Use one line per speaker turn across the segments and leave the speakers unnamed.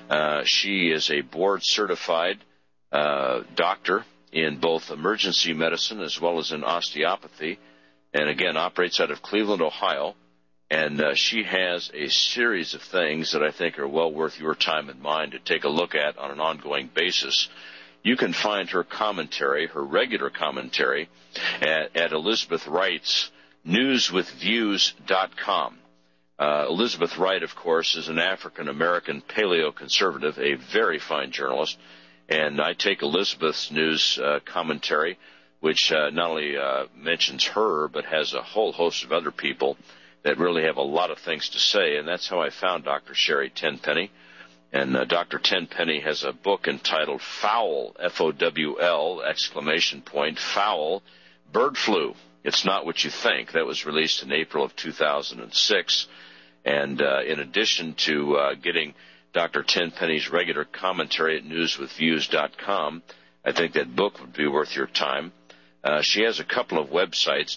She is a board-certified doctor in both emergency medicine as well as in osteopathy, and again operates out of Cleveland, Ohio. And she has a series of things that I think are well worth your time and mine to take a look at on an ongoing basis. You can find her commentary, her regular commentary, at Elizabeth Wright's newswithviews.com. Elizabeth Wright, of course, is an African-American paleoconservative, a very fine journalist. And I take Elizabeth's news commentary, which not only mentions her, but has a whole host of other people that really have a lot of things to say. And that's how I found Dr. Sherry Tenpenny. And Dr. Tenpenny has a book entitled Fowl, F-O-W-L, exclamation point, Fowl, Bird Flu. It's Not What You Think. That was released in April of 2006. And in addition to getting Dr. Tenpenny's regular commentary at newswithviews.com, I think that book would be worth your time. She has a couple of websites,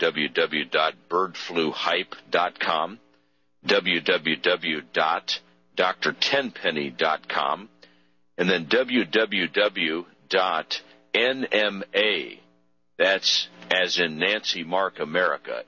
www.birdfluhype.com, www.drtenpenny.com, and then www.nma, that's as in Nancy Mark America,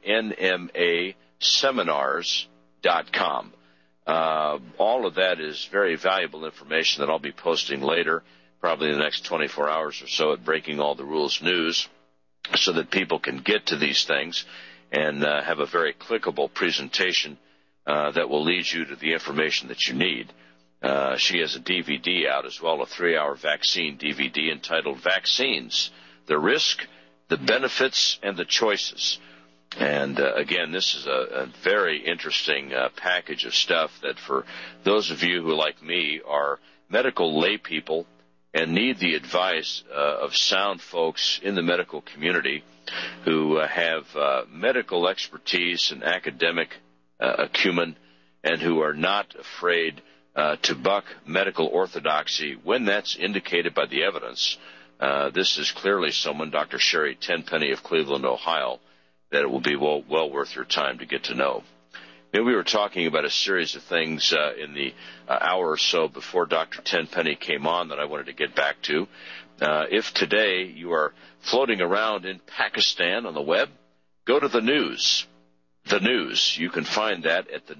nmaseminars.com. All of that is very valuable information that I'll be posting later, probably in the next 24 hours or so at Breaking All the Rules News, so that people can get to these things and have a very clickable presentation that will lead you to the information that you need. She has a DVD out as well, a 3-hour vaccine DVD entitled Vaccines, the Risk, the Benefits, and the Choices. And again, this is a very interesting package of stuff that for those of you who, like me, are medical lay people and need the advice of sound folks in the medical community who have medical expertise and academic acumen and who are not afraid to buck medical orthodoxy when that's indicated by the evidence. This is clearly someone, Dr. Sherry Tenpenny of Cleveland, Ohio, that it will be well worth your time to get to know. We were talking about a series of things in the hour or so before Dr. Tenpenny came on that I wanted to get back to. If today you are floating around in Pakistan on the web, go to the news. The news. You can find that at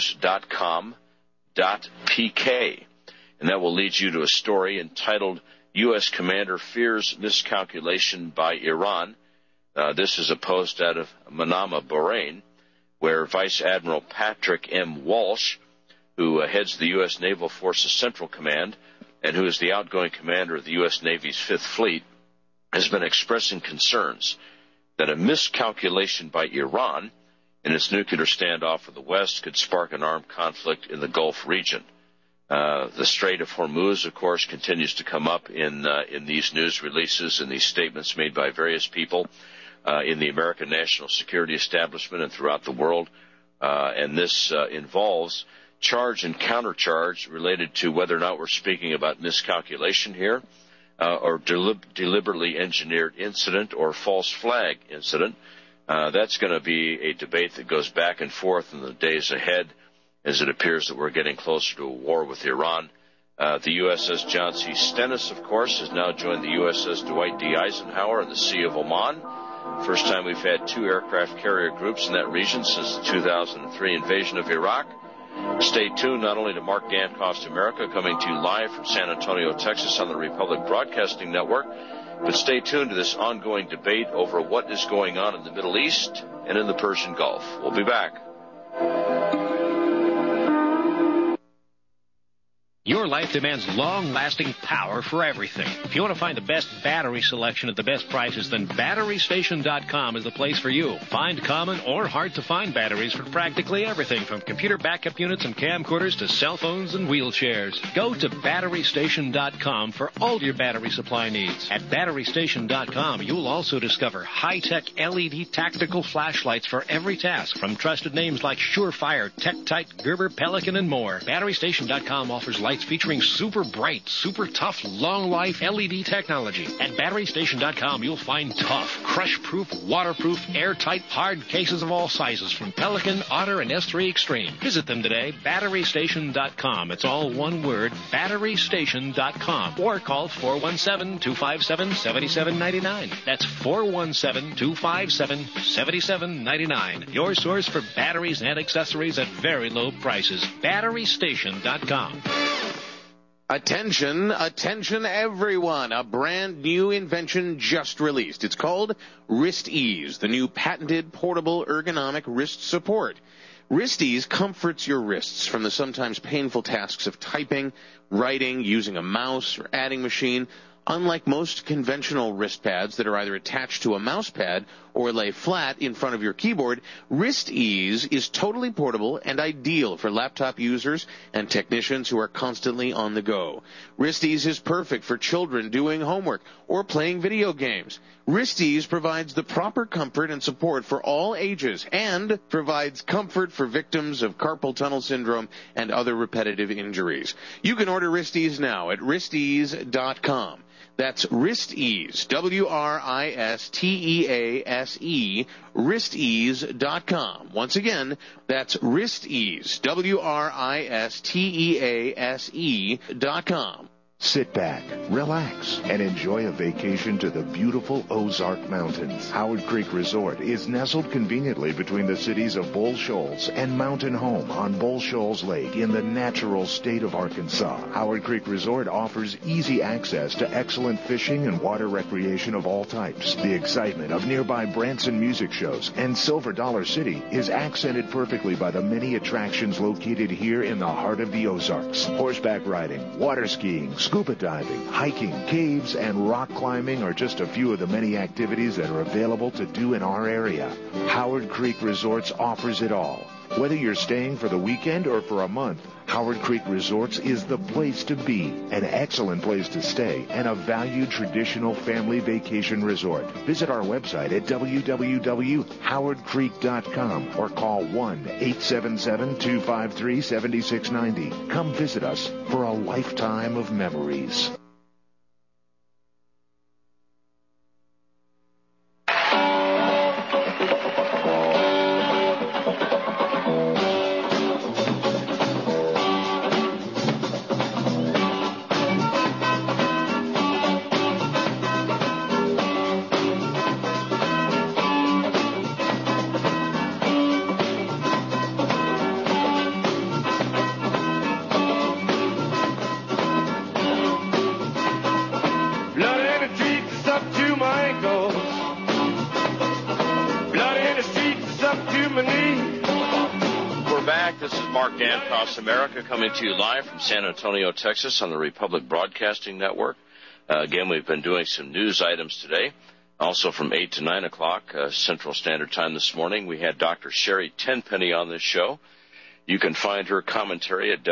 thenews.com.pk. And that will lead you to a story entitled U.S. Commander Fears Miscalculation by Iran. This is a post out of Manama, Bahrain, where Vice Admiral Patrick M. Walsh, who heads the U.S. Naval Forces Central Command and who is the outgoing commander of the U.S. Navy's Fifth Fleet, has been expressing concerns that a miscalculation by Iran in its nuclear standoff with the West could spark an armed conflict in the Gulf region. The Strait of Hormuz, of course, continues to come up in these news releases and these statements made by various people in the American national security establishment and throughout the world. And this involves charge and countercharge related to whether or not we're speaking about miscalculation here or deliberately engineered incident or false flag incident. That's going to be a debate that goes back and forth in the days ahead as it appears that we're getting closer to a war with Iran. The USS John C. Stennis, of course, has now joined the USS Dwight D. Eisenhower in the Sea of Oman. First time we've had 2 aircraft carrier groups in that region since the 2003 invasion of Iraq. Stay tuned not only to Mark Dankoff's America, coming to you live from San Antonio, Texas on the Republic Broadcasting Network, but stay tuned to this ongoing debate over what is going on in the Middle East and in the Persian Gulf. We'll be back.
Your life demands long-lasting power for everything. If you want to find the best battery selection at the best prices, then BatteryStation.com is the place for you. Find common or hard-to-find batteries for practically everything from computer backup units and camcorders to cell phones and wheelchairs. Go to BatteryStation.com for all your battery supply needs. At BatteryStation.com, you'll also discover high-tech LED tactical flashlights for every task from trusted names like Surefire, TechTite, Gerber, Pelican, and more. BatteryStation.com offers lights featuring super bright, super tough, long life LED technology. At BatteryStation.com, you'll find tough, crush-proof, waterproof, airtight, hard cases of all sizes from Pelican, Otter, and S3 Extreme. Visit them today, BatteryStation.com. It's all one word, BatteryStation.com. Or call 417-257-7799. That's 417-257-7799. Your source for batteries and accessories at very low prices. BatteryStation.com.
Attention, attention everyone. A brand new invention just released. It's called Wrist Ease, the new patented portable ergonomic wrist support. Wrist Ease comforts your wrists from the sometimes painful tasks of typing, writing, using a mouse, or adding machine. Unlike most conventional wrist pads that are either attached to a mouse pad or lay flat in front of your keyboard, Wrist Ease is totally portable and ideal for laptop users and technicians who are constantly on the go. Wrist Ease is perfect for children doing homework or playing video games. Wrist Ease provides the proper comfort and support for all ages and provides comfort for victims of carpal tunnel syndrome and other repetitive injuries. You can order Wrist Ease now at wristease.com. That's Wrist Ease, WRISTEASE, wristease.com. Once again, that's Wrist Ease, WRISTEASE.com.
Sit back, relax, and enjoy a vacation to the beautiful Ozark Mountains. Howard Creek Resort is nestled conveniently between the cities of Bull Shoals and Mountain Home on Bull Shoals Lake in the natural state of Arkansas. Howard Creek Resort offers easy access to excellent fishing and water recreation of all types. The excitement of nearby Branson music shows and Silver Dollar City is accented perfectly by the many attractions located here in the heart of the Ozarks. Horseback riding, water skiing, scuba diving, hiking, caves, and rock climbing are just a few of the many activities that are available to do in our area. Howard Creek Resorts offers it all. Whether you're staying for the weekend or for a month, Howard Creek Resorts is the place to be, an excellent place to stay, and a valued traditional family vacation resort. Visit our website at www.howardcreek.com or call 1-877-253-7690. Come visit us for a lifetime of memories.
America, coming to you live from San Antonio, Texas on the Republic Broadcasting Network. Again, we've been doing some news items today. Also from 8 to 9 o'clock Central Standard Time this morning, we had Dr. Sherry Tenpenny on this show. You can find her commentary at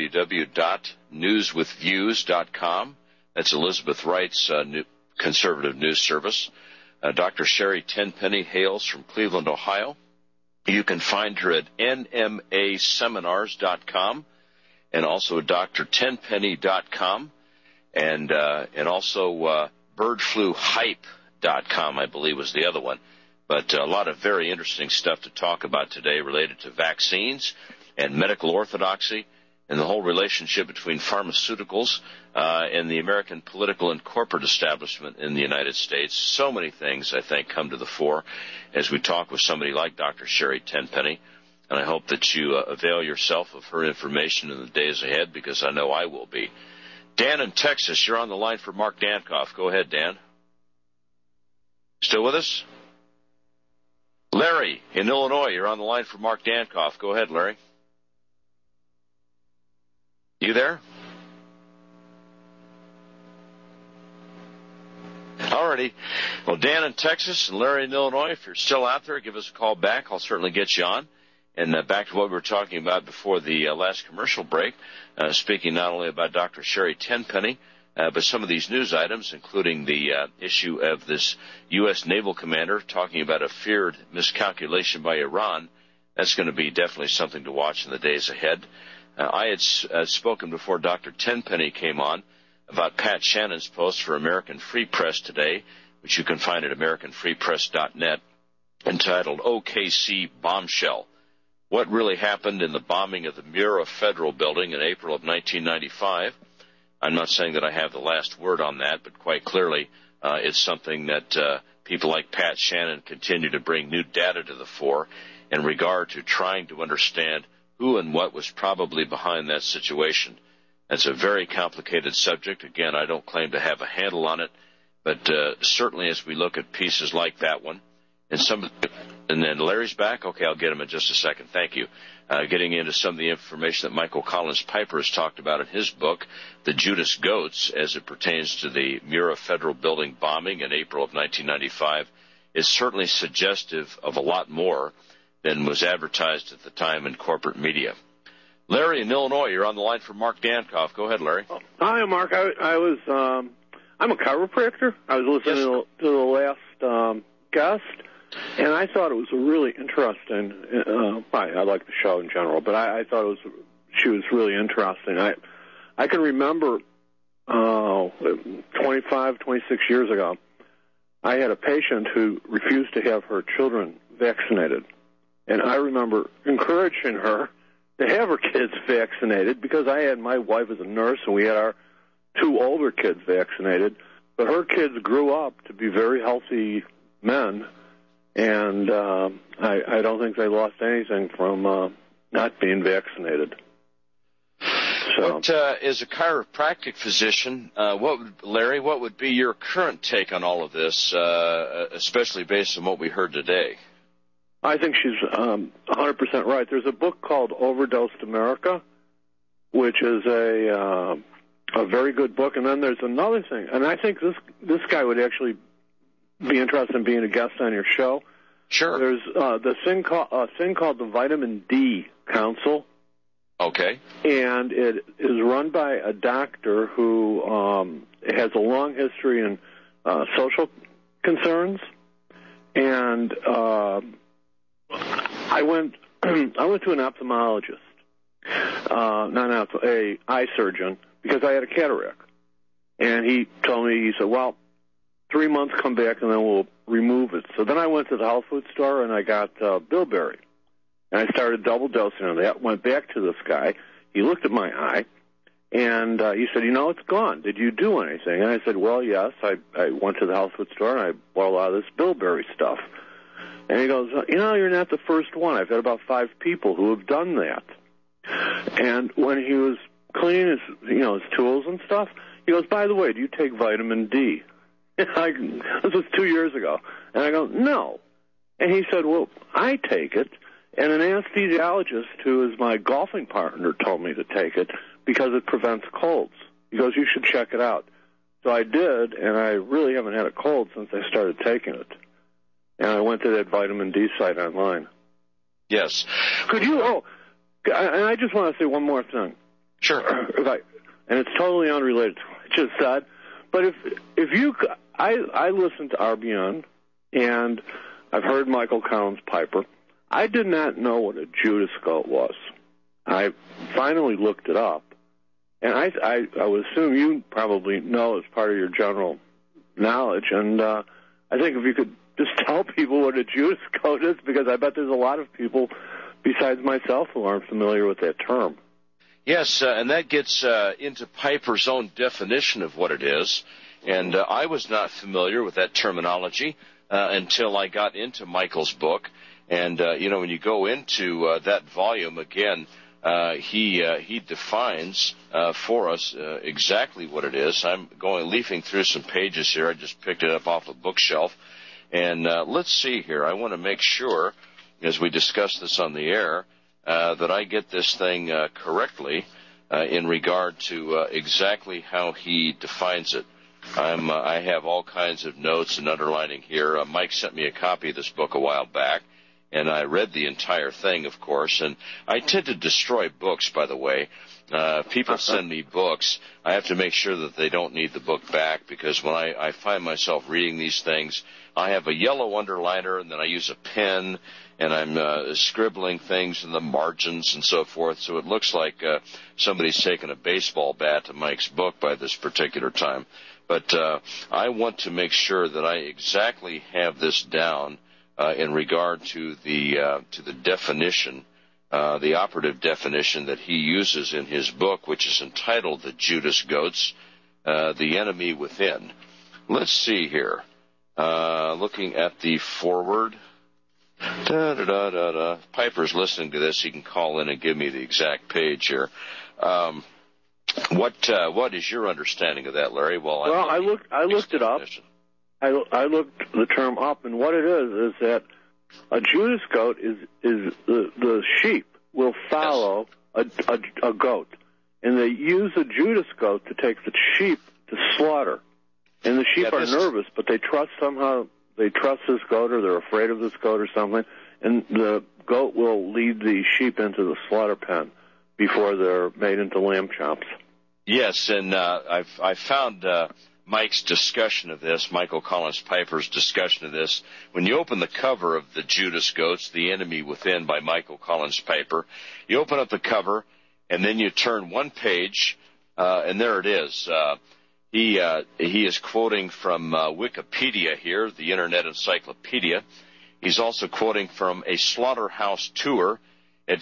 www.newswithviews.com. That's Elizabeth Wright's conservative news service. Dr. Sherry Tenpenny hails from Cleveland, Ohio. You can find her at nmaseminars.com and also drtenpenny.com and also birdfluhype.com, I believe was the other one. But a lot of very interesting stuff to talk about today related to vaccines and medical orthodoxy and the whole relationship between pharmaceuticals and the American political and corporate establishment in the United States. So many things, I think, come to the fore as we talk with somebody like Dr. Sherry Tenpenny. And I hope that you avail yourself of her information in the days ahead, because I know I will be. Dan in Texas, you're on the line for Mark Dankoff. Go ahead, Dan. Still with us? Larry in Illinois, you're on the line for Mark Dankoff. Go ahead, Larry. You there? Alrighty. Well, Dan in Texas and Larry in Illinois, if you're still out there, give us a call back. I'll certainly get you on. And back to what we were talking about before the last commercial break, speaking not only about Dr. Sherry Tenpenny, but some of these news items, including the issue of this U.S. naval commander talking about a feared miscalculation by Iran. That's going to be definitely something to watch in the days ahead. I had spoken before Dr. Tenpenny came on about Pat Shannon's post for American Free Press today, which you can find at AmericanFreePress.net, entitled OKC Bombshell. What really happened in the bombing of the Murrah Federal Building in April of 1995? I'm not saying that I have the last word on that, but quite clearly it's something that people like Pat Shannon continue to bring new data to the fore in regard to trying to understand who and what was probably behind that situation. That's a very complicated subject. Again, I don't claim to have a handle on it, but certainly as we look at pieces like that one, and then Larry's back. Okay, I'll get him in just a second. Thank you. Getting into some of the information that Michael Collins Piper has talked about in his book, The Judas Goats, as it pertains to the Murrah Federal Building bombing in April of 1995, is certainly suggestive of a lot more than was advertised at the time in corporate media. Larry in Illinois, you're on the line for Mark Dankoff. Go ahead, Larry.
Hi, Mark. I'm a chiropractor. I was listening to the last guest, and I thought it was a really interesting. I like the show in general, but I thought she was really interesting. I can remember 25, 26 years ago, I had a patient who refused to have her children vaccinated, and I remember encouraging her to have her kids vaccinated because my wife is a nurse, and we had our 2 older kids vaccinated, but her kids grew up to be very healthy men, and I don't think they lost anything from not being vaccinated. So,
but as a chiropractic physician, Larry, what would be your current take on all of this, especially based on what we heard today?
I think she's 100% right. There's a book called Overdosed America, which is a very good book. And then there's another thing, and I think this guy would actually be interested in being a guest on your show.
Sure.
There's the thing called the Vitamin D Council.
Okay.
And it is run by a doctor who has a long history in social concerns. And I went to an ophthalmologist, a eye surgeon, because I had a cataract. And he told me, he said, well, 3 months, come back, and then we'll remove it. So then I went to the health food store, and I got bilberry. And I started double dosing on that, went back to this guy. He looked at my eye, and he said, it's gone. Did you do anything? And I said, well, yes. I went to the health food store, and I bought a lot of this bilberry stuff. And he goes, you're not the first one. I've had about 5 people who have done that. And when he was cleaning his tools and stuff, he goes, by the way, do you take vitamin D? This was 2 years ago. And I go, no. And he said, well, I take it. And an anesthesiologist who is my golfing partner told me to take it because it prevents colds. He goes, you should check it out. So I did, and I really haven't had a cold since I started taking it. And I went to that vitamin D site online.
Yes.
Could you, and I just want to say one more thing.
Sure.
And it's totally unrelated to what I just said. But if you, I listened to RBN, and I've heard Michael Collins Piper. I did not know what a Judas goat was. I finally looked it up, and I would assume you probably know as part of your general knowledge. And I think if you could just tell people what a Judas goat is, because I bet there's a lot of people besides myself who aren't familiar with that term.
Yes, and that gets into Piper's own definition of what it is. And I was not familiar with that terminology until I got into Michael's book. And, when you go into that volume, again, he defines for us exactly what it is. I'm leafing through some pages here. I just picked it up off a bookshelf. And let's see here. I want to make sure, as we discuss this on the air, that I get this thing correctly in regard to exactly how he defines it. I have all kinds of notes and underlining here. Mike sent me a copy of this book a while back, and I read the entire thing, of course. And I tend to destroy books, by the way. People send me books. I have to make sure that they don't need the book back, because when I find myself reading these things, I have a yellow underliner, and then I use a pen, and I'm scribbling things in the margins and so forth, so it looks like somebody's taken a baseball bat to Mike's book by this particular time. But I want to make sure that I exactly have this down in regard to the definition, the operative definition that he uses in his book, which is entitled The Judas Goats, The Enemy Within. Let's see here. Looking at the foreword. Piper's listening to this. He can call in and give me the exact page here. What is your understanding of that, Larry?
I looked it up. I looked the term up, and what it is that a Judas goat is the sheep will follow a goat, and they use a Judas goat to take the sheep to slaughter. And the sheep are nervous, but they trust somehow. They trust this goat, or they're afraid of this goat or something, and the goat will lead the sheep into the slaughter pen before they're made into lamb chops.
Yes, and I found Mike's discussion of this, Michael Collins Piper's discussion of this. When you open the cover of The Judas Goats, The Enemy Within by Michael Collins Piper, you open up the cover, and then you turn one page, and there it is. He is quoting from Wikipedia here, the Internet Encyclopedia. He's also quoting from a slaughterhouse tour at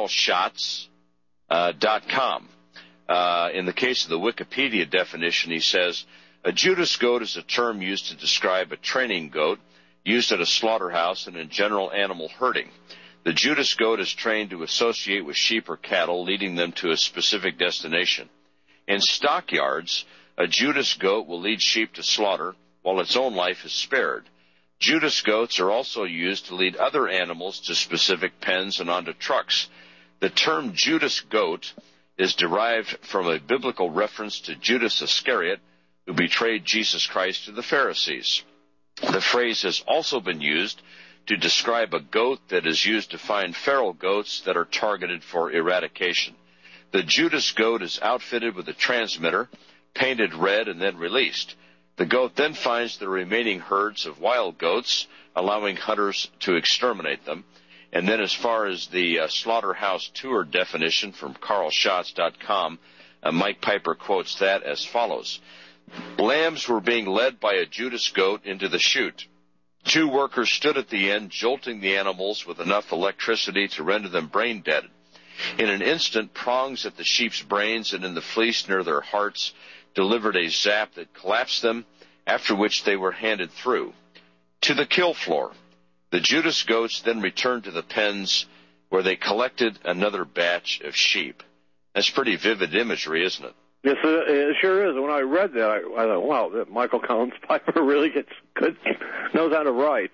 carlschatz.com. In the case of the Wikipedia definition, he says, a Judas goat is a term used to describe a training goat used at a slaughterhouse and in general animal herding. The Judas goat is trained to associate with sheep or cattle, leading them to a specific destination. In stockyards, a Judas goat will lead sheep to slaughter while its own life is spared. Judas goats are also used to lead other animals to specific pens and onto trucks. The term Judas goat is derived from a biblical reference to Judas Iscariot, who betrayed Jesus Christ to the Pharisees. The phrase has also been used to describe a goat that is used to find feral goats that are targeted for eradication. The Judas goat is outfitted with a transmitter, painted red, and then released. The goat then finds the remaining herds of wild goats, allowing hunters to exterminate them. And then as far as the slaughterhouse tour definition from carlschatz.com, Mike Piper quotes that as follows. Lambs were being led by a Judas goat into the chute. 2 workers stood at the end, jolting the animals with enough electricity to render them brain dead. In an instant, prongs at the sheep's brains and in the fleece near their hearts delivered a zap that collapsed them, after which they were handed through to the kill floor. The Judas goats then returned to the pens, where they collected another batch of sheep. That's pretty vivid imagery, isn't it?
Yes, it sure is. When I read that, I thought, wow, that Michael Collins Piper really knows how to write.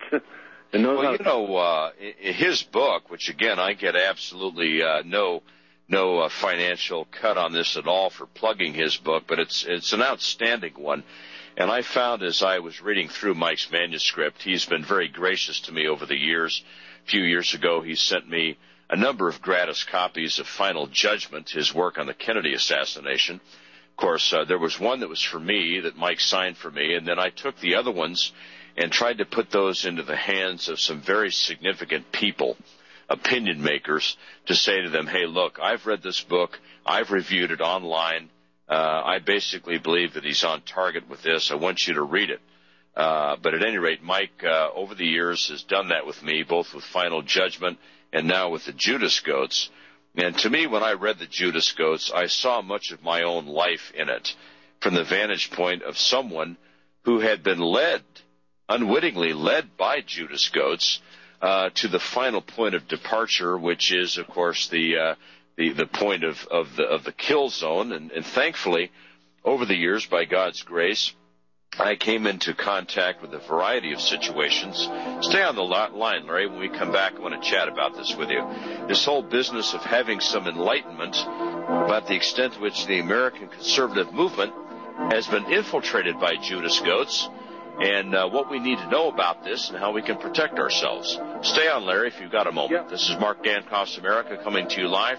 His book, which again I get absolutely no financial cut on this at all for plugging his book, but it's an outstanding one. And I found as I was reading through Mike's manuscript, he's been very gracious to me over the years. A few years ago, he sent me a number of gratis copies of Final Judgment, his work on the Kennedy assassination. Of course, there was one that was for me that Mike signed for me, and then I took the other ones and tried to put those into the hands of some very significant people, opinion makers, to say to them, hey, look, I've read this book. I've reviewed it online. I basically believe that he's on target with this. I want you to read it. But at any rate, Mike, over the years, has done that with me, both with Final Judgment and now with the Judas Goats. And to me, when I read the Judas Goats, I saw much of my own life in it from the vantage point of someone who had been unwittingly led by Judas Goats to the final point of departure, which is, of course, the point of the kill zone. And thankfully, over the years, by God's grace, I came into contact with a variety of situations. Stay on the line, Larry. When we come back, I want to chat about this with you. This whole business of having some enlightenment about the extent to which the American conservative movement has been infiltrated by Judas Goats, and what we need to know about this and how we can protect ourselves. Stay on, Larry, if you've got a moment. Yep.
This is Mark Dankoff's America coming to you live.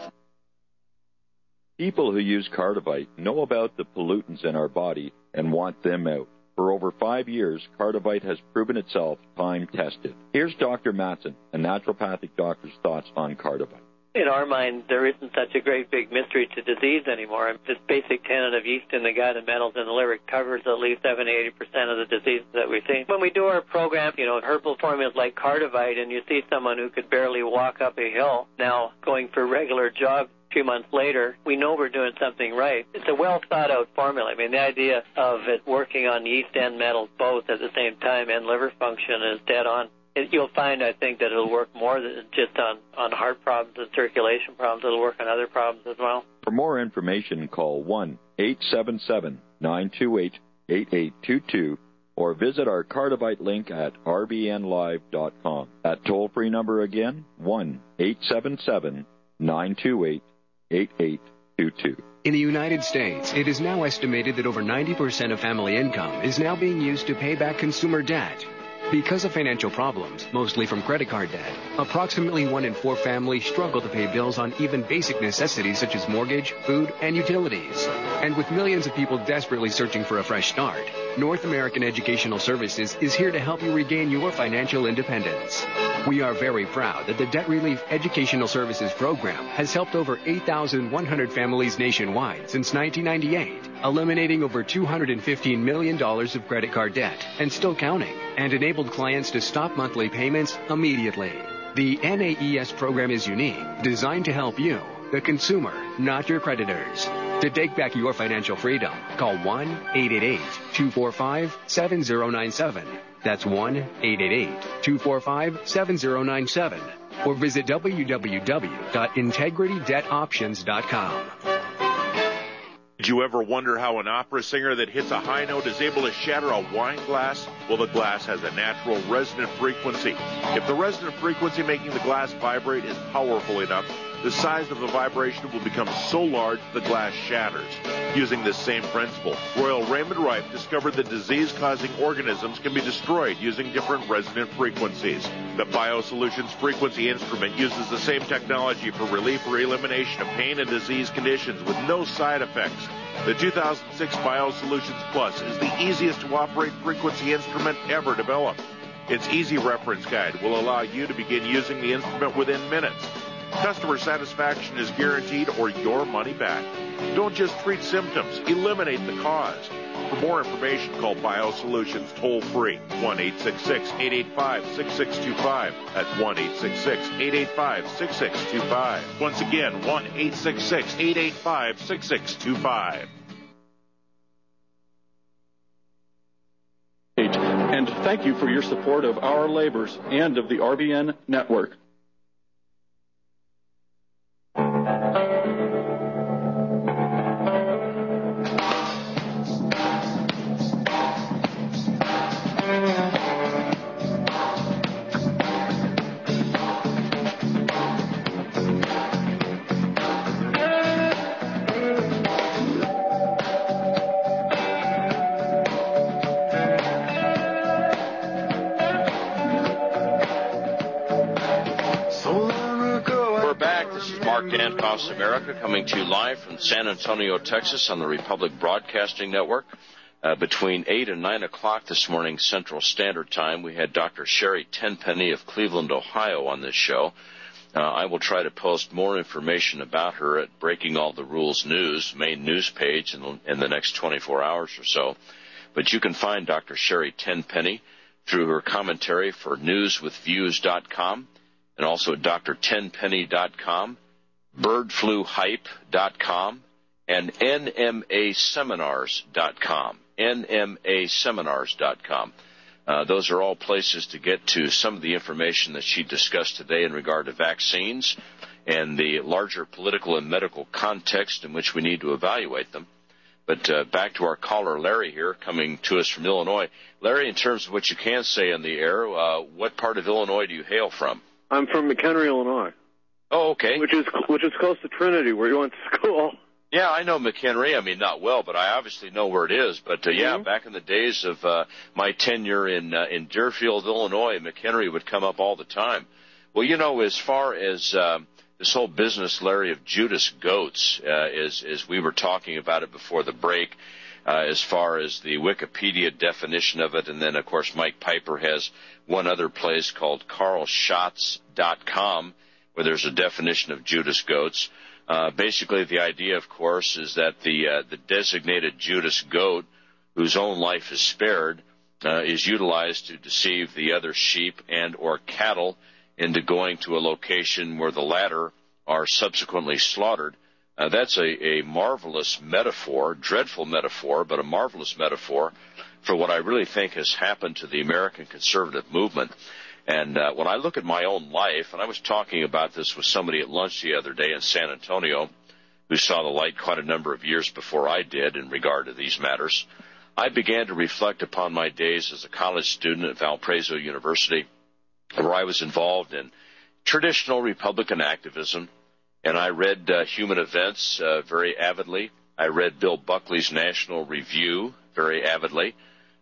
People who use Cardivite know about the pollutants in our body and want them out. For over 5 years, Cardivite has proven itself time-tested. Here's Dr. Matson, a naturopathic doctor's thoughts on Cardivite.
In our mind, there isn't such a great big mystery to disease anymore. This basic tenet of yeast in the gut and metals in the liver covers at least 70-80% of the diseases that we see. When we do our program, herbal formulas like Cardivite, and you see someone who could barely walk up a hill now going for a regular jog a few months later, we know we're doing something right. It's a well-thought-out formula. I mean, the idea of it working on yeast and metals both at the same time and liver function is dead on. You'll find, I think, that it'll work more than just on heart problems and circulation problems. It'll work on other problems as well.
For more information, call 1-877-928-8822 or visit our Cardivite link at rbnlive.com. That toll-free number again, 1-877-928-8822.
In the United States, it is now estimated that over 90% of family income is now being used to pay back consumer debt. Because of financial problems, mostly from credit card debt, approximately 1 in 4 families struggle to pay bills on even basic necessities such as mortgage, food, and utilities. And with millions of people desperately searching for a fresh start, North American Educational Services is here to help you regain your financial independence. We are very proud that the Debt Relief Educational Services Program has helped over 8,100 families nationwide since 1998, eliminating over $215 million of credit card debt and still counting, and enabled clients to stop monthly payments immediately. The NAES program is unique, designed to help you, the consumer, not your creditors. To take back your financial freedom, call 1-888-245-7097. That's 1-888-245-7097. Or visit www.integritydebtoptions.com.
Did you ever wonder how an opera singer that hits a high note is able to shatter a wine glass? Well, the glass has a natural resonant frequency. If the resonant frequency making the glass vibrate is powerful enough, the size of the vibration will become so large the glass shatters. Using this same principle, Royal Raymond Rife discovered that disease-causing organisms can be destroyed using different resonant frequencies. The BioSolutions frequency instrument uses the same technology for relief or elimination of pain and disease conditions with no side effects. The 2006 BioSolutions Plus is the easiest to operate frequency instrument ever developed. Its easy reference guide will allow you to begin using the instrument within minutes. Customer satisfaction is guaranteed or your money back. Don't just treat symptoms, eliminate the cause. For more information, call BioSolutions toll-free, 1-866-885-6625. That's 1-866-885-6625. Once again, 1-866-885-6625.
And thank you for your support of our labors and of the RBN network.
Danfoss America, coming to you live from San Antonio, Texas on the Republic Broadcasting Network. Between 8 and 9 o'clock this morning Central Standard Time, we had Dr. Sherry Tenpenny of Cleveland, Ohio on this show. I will try to post more information about her at Breaking All the Rules News, main news page in the next 24 hours or so. But you can find Dr. Sherry Tenpenny through her commentary for newswithviews.com and also drtenpenny.com. birdfluhype.com, and nmaseminars.com, nmaseminars.com. Those are all places to get to some of the information that she discussed today in regard to vaccines and the larger political and medical context in which we need to evaluate them. But back to our caller, Larry, here, coming to us from Illinois. Larry, in terms of what you can say on the air, what part of Illinois do you hail from?
I'm from McHenry, Illinois.
Oh, okay.
Which is close to Trinity, where you went to school.
Yeah, I know McHenry. I mean, not well, but I obviously know where it is. But yeah, back in the days of my tenure in Deerfield, Illinois, McHenry would come up all the time. Well, you know, as far as this whole business, Larry, of Judas goats, as we were talking about it before the break, as far as the Wikipedia definition of it. And then, of course, Mike Piper has one other place called carlschatz.com, where there's a definition of Judas goats. Basically, the idea, of course, is that the designated Judas goat, whose own life is spared, is utilized to deceive the other sheep and or cattle into going to a location where the latter are subsequently slaughtered. That's a marvelous metaphor, dreadful metaphor, but a marvelous metaphor for what I really think has happened to the American conservative movement. And when I look at my own life, and I was talking about this with somebody at lunch the other day in San Antonio who saw the light quite a number of years before I did in regard to these matters, I began to reflect upon my days as a college student at Valparaiso University, where I was involved in traditional Republican activism. And I read Human Events very avidly. I read Bill Buckley's National Review very avidly.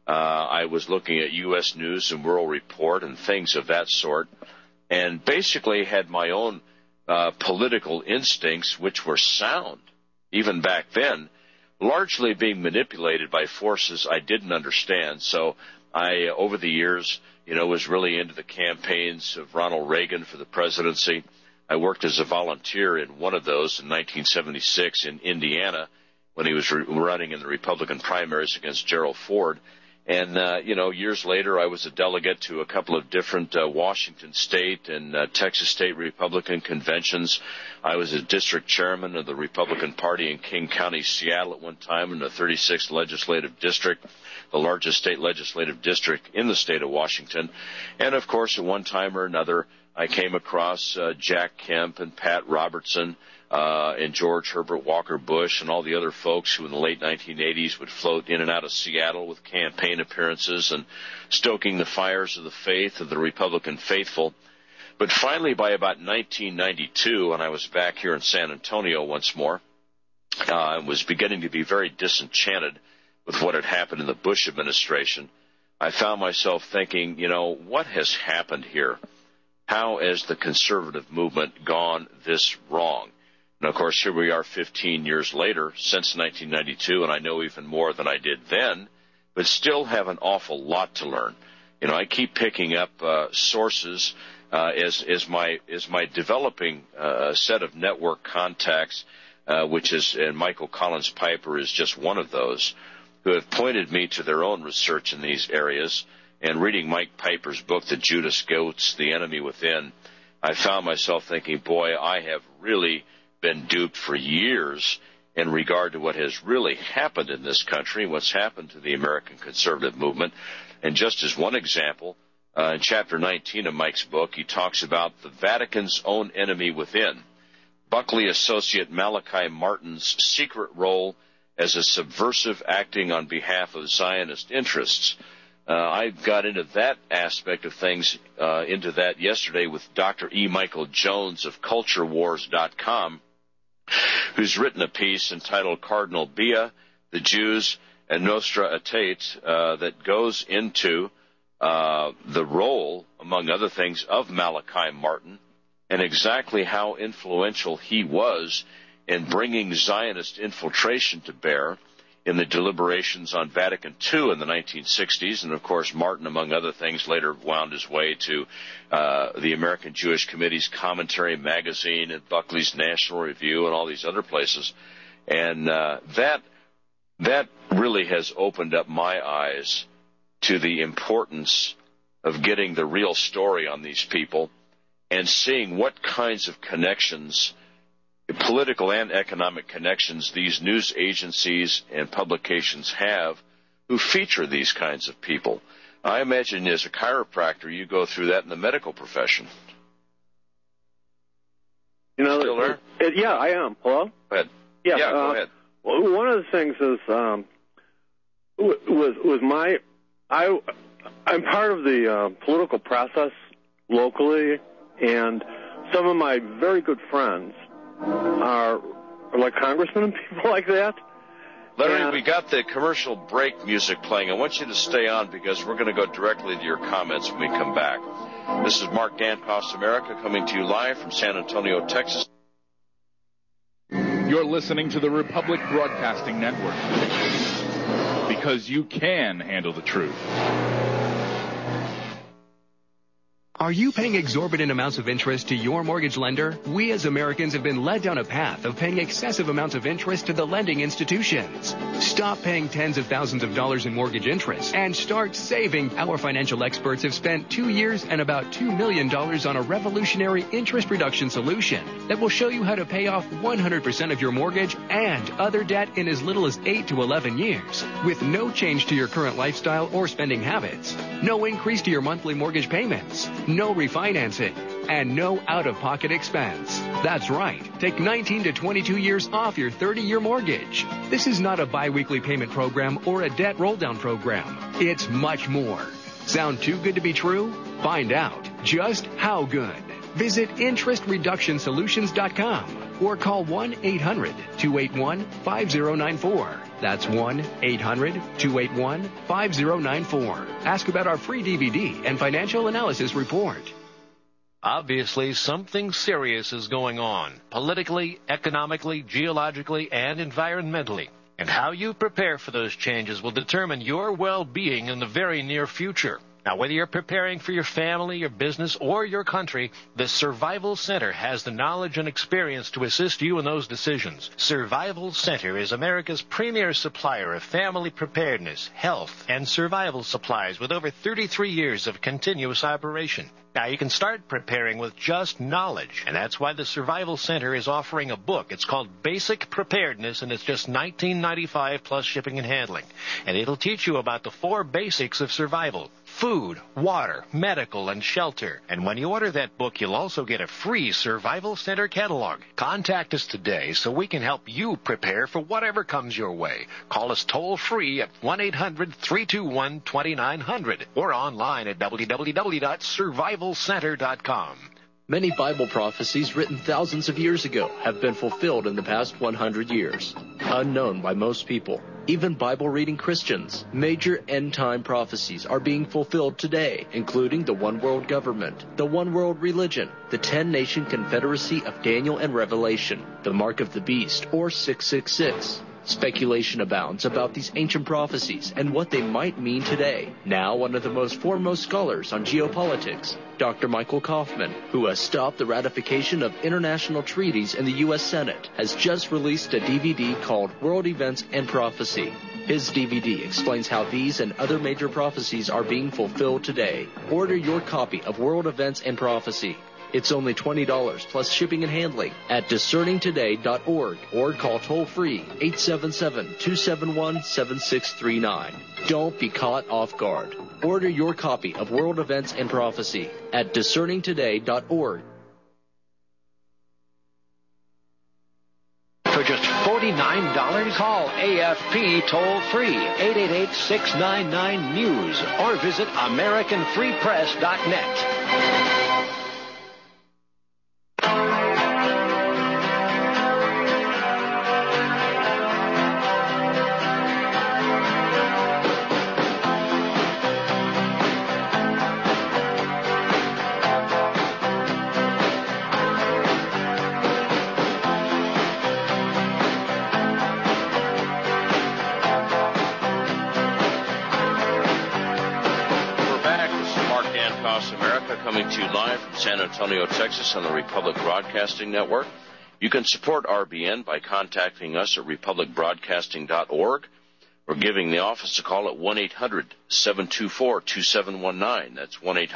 I was looking at U.S. News and World Report and things of that sort, and basically had my own political instincts, which were sound, even back then, largely being manipulated by forces I didn't understand. So I, over the years, was really into the campaigns of Ronald Reagan for the presidency. I worked as a volunteer in one of those in 1976 in Indiana when he was running in the Republican primaries against Gerald Ford. And, years later, I was a delegate to a couple of different Washington State and Texas State Republican conventions. I was a district chairman of the Republican Party in King County, Seattle at one time in the 36th Legislative District, the largest state legislative district in the state of Washington. And, of course, at one time or another, I came across Jack Kemp and Pat Robertson and George Herbert Walker Bush and all the other folks who in the late 1980s would float in and out of Seattle with campaign appearances and stoking the fires of the faith of the Republican faithful. But finally, by about 1992, when I was back here in San Antonio once more, I was beginning to be very disenchanted with what had happened in the Bush administration. I found myself thinking, what has happened here? How has the conservative movement gone this wrong? And, of course, here we are 15 years later, since 1992, and I know even more than I did then, but still have an awful lot to learn. I keep picking up sources as my developing set of network contacts, which is, and Michael Collins Piper is just one of those, who have pointed me to their own research in these areas. And reading Mike Piper's book, The Judas Goats, The Enemy Within, I found myself thinking, boy, I have really been duped for years in regard to what has really happened in this country, what's happened to the American conservative movement. And just as one example, in Chapter 19 of Mike's book, he talks about the Vatican's own enemy within, Buckley associate Malachi Martin's secret role as a subversive acting on behalf of Zionist interests. I got into that aspect of things, into that yesterday with Dr. E. Michael Jones of CultureWars.com, who's written a piece entitled Cardinal Bia, the Jews, and Nostra Aetate, that goes into the role, among other things, of Malachi Martin and exactly how influential he was in bringing Zionist infiltration to bear in the deliberations on Vatican II in the 1960s. And, of course, Martin, among other things, later wound his way to the American Jewish Committee's Commentary magazine and Buckley's National Review and all these other places. And that really has opened up my eyes to the importance of getting the real story on these people and seeing what kinds of connections, political and economic connections, these news agencies and publications have who feature these kinds of people. I imagine as a chiropractor, you go through that in the medical profession. Still there?
Yeah, I am. Hello?
Go ahead.
Yeah,
go ahead.
Well, one of the things is I'm part of the political process locally, and some of my very good friends are like congressmen and people like that.
Larry, we got the commercial break music playing. I want you to stay on because we're going to go directly to your comments when we come back. This is Mark Dancost, America, coming to you live from San Antonio, Texas.
You're listening to the Republic Broadcasting Network. because you can handle the truth.
Are you paying exorbitant amounts of interest to your mortgage lender? We as Americans have been led down a path of paying excessive amounts of interest to the lending institutions. Stop paying tens of thousands of dollars in mortgage interest and start saving. Our financial experts have spent 2 years and about $2 million on a revolutionary interest reduction solution that will show you how to pay off 100% of your mortgage and other debt in as little as 8 to 11 years with no change to your current lifestyle or spending habits, no increase to your monthly mortgage payments, no refinancing, and no out-of-pocket expense. That's right. Take 19 to 22 years off your 30-year mortgage. This is not a bi-weekly payment program or a debt roll-down program. It's much more. Sound too good to be true? Find out just how good. Visit interestreductionsolutions.com or call 1-800-281-5094. That's 1-800-281-5094. Ask about our free DVD and financial analysis report.
Obviously, something serious is going on, politically, economically, geologically, and environmentally. And how you prepare for those changes will determine your well-being in the very near future. Now, whether you're preparing for your family, your business, or your country, the Survival Center has the knowledge and experience to assist you in those decisions. Survival Center is America's premier supplier of family preparedness, health, and survival supplies with over 33 years of continuous operation. Now, you can start preparing with just knowledge, and that's why the Survival Center is offering a book. It's called Basic Preparedness, and it's just $19.95 plus shipping and handling. And it'll teach you about the 4 basics of survival: food, water, medical, and shelter. And when you order that book, you'll also get a free Survival Center catalog. Contact us today so we can help you prepare for whatever comes your way. Call us toll-free at 1-800-321-2900 or online at www.survivalcenter.com.
Many Bible prophecies written thousands of years ago have been fulfilled in the past 100 years, unknown by most people. Even Bible-reading Christians, major end-time prophecies are being fulfilled today, including the one-world government, the one-world religion, the 10-nation confederacy of Daniel and Revelation, the mark of the beast, or 666. Speculation abounds about these ancient prophecies and what they might mean today. Now, one of the most foremost scholars on geopolitics, Dr. Michael Kaufman, who has stopped the ratification of international treaties in the U.S. Senate, has just released a DVD called World Events and Prophecy. His DVD explains how these and other major prophecies are being fulfilled today. Order your copy of World Events and Prophecy. It's only $20 plus shipping and handling at discerningtoday.org or call toll-free 877-271-7639. Don't be caught off guard. Order your copy of World Events and Prophecy at discerningtoday.org.
For just $49, call AFP toll-free 888-699-NEWS or visit AmericanFreePress.net.
Coming to you live from San Antonio, Texas on the Republic Broadcasting Network. You can support RBN by contacting us at republicbroadcasting.org or giving the office a call at 1-800-724-2719. That's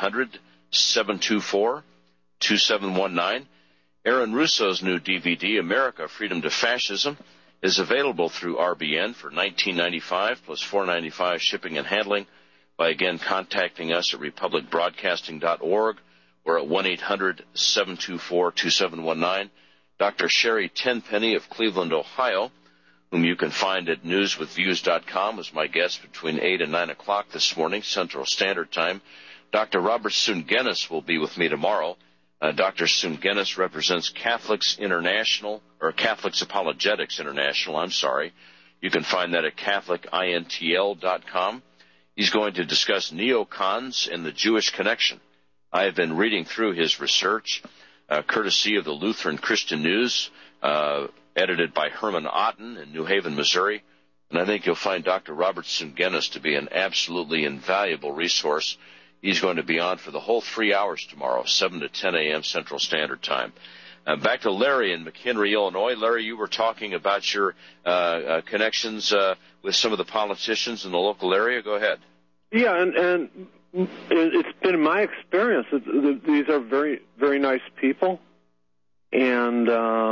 1-800-724-2719. Aaron Russo's new DVD, America, Freedom to Fascism, is available through RBN for $19.95 plus $4.95 shipping and handling by, again, contacting us at republicbroadcasting.org or at 1-800-724-2719. Dr. Sherry Tenpenny of Cleveland, Ohio, whom you can find at newswithviews.com, was my guest between 8 and 9 o'clock this morning, Central Standard Time. Dr. Robert Sungenis will be with me tomorrow. Dr. Sungenis represents Catholics International, or Catholics Apologetics International, You can find that at catholicintl.com. He's going to discuss neocons and the Jewish connection. I have been reading through his research, courtesy of the Lutheran Christian News, edited by Herman Otten in New Haven, Missouri. And I think you'll find Dr. Robert Sungenis to be an absolutely invaluable resource. He's going to be on for the whole 3 hours tomorrow, 7 to 10 a.m. Central Standard Time. Back to Larry in McHenry, Illinois. Larry, you were talking about your connections with some of the politicians in the local area. Go ahead.
Yeah, and it's been my experience that these are very, very nice people. And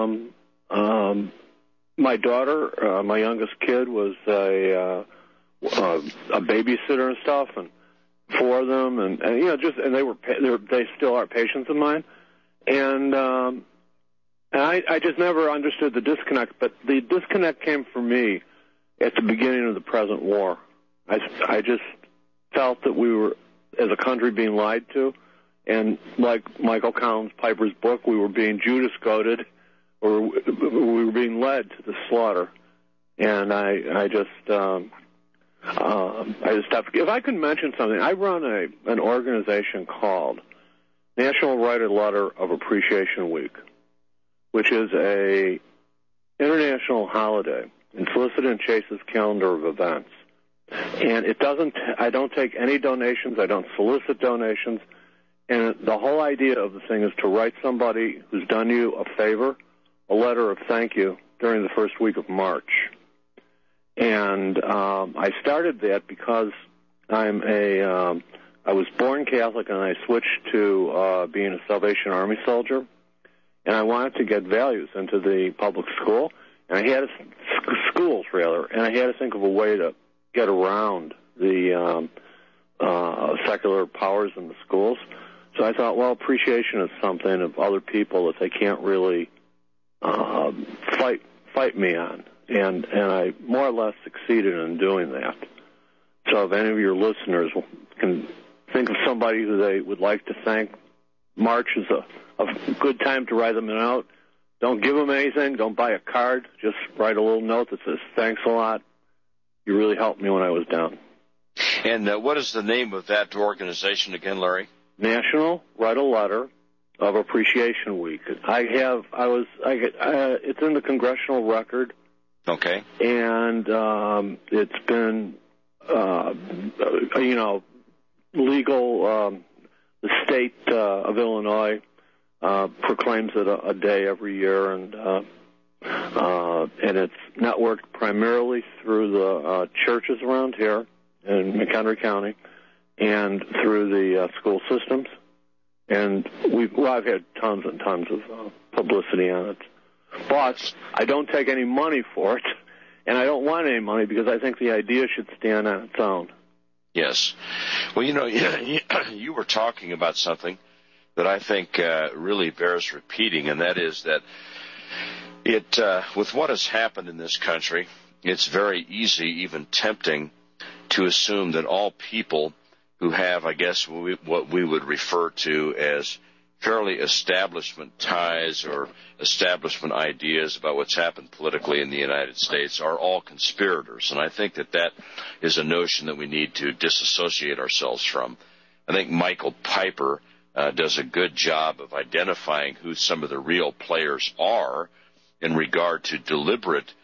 my daughter, my youngest kid, was a babysitter and stuff, and for them, and they still are patients of mine, and I just never understood the disconnect. But the disconnect came for me at the beginning of the present war. I just felt that we were, as a country, being lied to, and like Michael Collins Piper's book, we were being Judas goaded, or we were being led to the slaughter. And I just have. If I could mention something, I run an organization called National Write a Letter of Appreciation Week, which is a international holiday in Felicity Chase's calendar of events. And I don't take any donations. I don't solicit donations. And the whole idea of the thing is to write somebody who's done you a favor a letter of thank you during the first week of March. And I started that because I was born Catholic, and I switched to being a Salvation Army soldier. And I wanted to get values into the public school, and I had schools, and I had to think of a way to get around the secular powers in the schools. So I thought, well, appreciation is something of other people that they can't really fight me on, and I more or less succeeded in doing that. So if any of your listeners can think of somebody who they would like to thank, March is a good time to write them a note. Don't give them anything. Don't buy a card. Just write a little note that says, thanks a lot. You really helped me when I was down.
And what is the name of that organization again, Larry?
National Write a Letter of Appreciation Week. It's in the Congressional Record.
Okay.
And it's been, legal. The state of Illinois proclaims it a day every year, and it's networked primarily through the churches around here in McHenry County and through the school systems. And I've had tons and tons of publicity on it. But I don't take any money for it, and I don't want any money because I think the idea should stand on its own.
Yes. Well, you were talking about something that I think really bears repeating, and that is that with what has happened in this country, it's very easy, even tempting, to assume that all people who have, I guess, what we would refer to as fairly establishment ties or establishment ideas about what's happened politically in the United States are all conspirators. And I think that is a notion that we need to disassociate ourselves from. I think Michael Piper does a good job of identifying who some of the real players are in regard to deliberate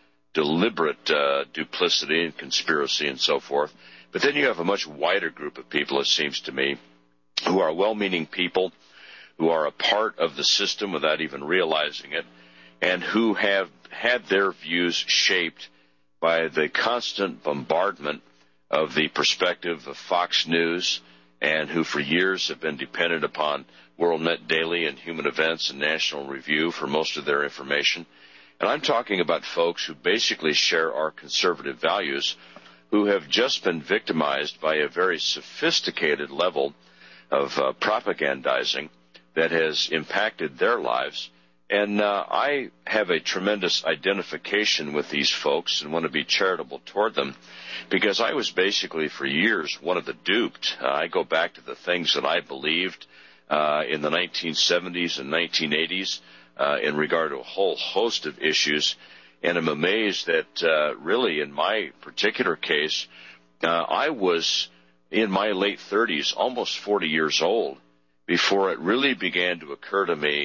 duplicity and conspiracy and so forth. But then you have a much wider group of people, it seems to me, who are well-meaning people, who are a part of the system without even realizing it, and who have had their views shaped by the constant bombardment of the perspective of Fox News, and who for years have been dependent upon WorldNet Daily and Human Events and National Review for most of their information. And I'm talking about folks who basically share our conservative values, who have just been victimized by a very sophisticated level of propagandizing that has impacted their lives. And I have a tremendous identification with these folks and want to be charitable toward them, because I was basically for years one of the duped. I go back to the things that I believed in the 1970s and 1980s in regard to a whole host of issues. And I'm amazed that really in my particular case, I was in my late 30s, almost 40 years old, before it really began to occur to me